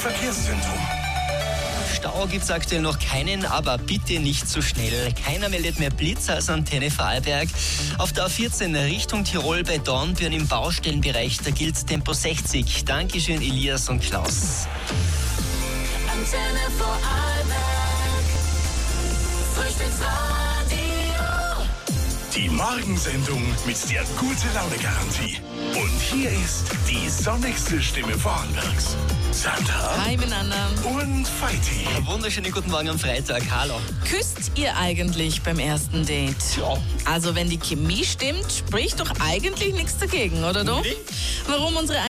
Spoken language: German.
Verkehrszentrum. Stau gibt es aktuell noch keinen, aber bitte nicht zu schnell. Keiner meldet mehr Blitz als Antenne Vorarlberg. Auf der A14 Richtung Tirol bei Dornbirn im Baustellenbereich, da gilt Tempo 60. Dankeschön, Elias und Klaus. Antenne Vorarlberg, Frühstücksradio. Die Morgensendung mit der Gute-Laune-Garantie. Und hier ist die sonnigste Stimme Vorarlbergs. Sandra. Hi miteinander. Und Feiti. Wunderschönen guten Morgen am Freitag. Hallo. Küsst ihr eigentlich beim ersten Date? Ja. Also wenn die Chemie stimmt, spricht doch eigentlich nichts dagegen, oder doch? Nee. Warum unsere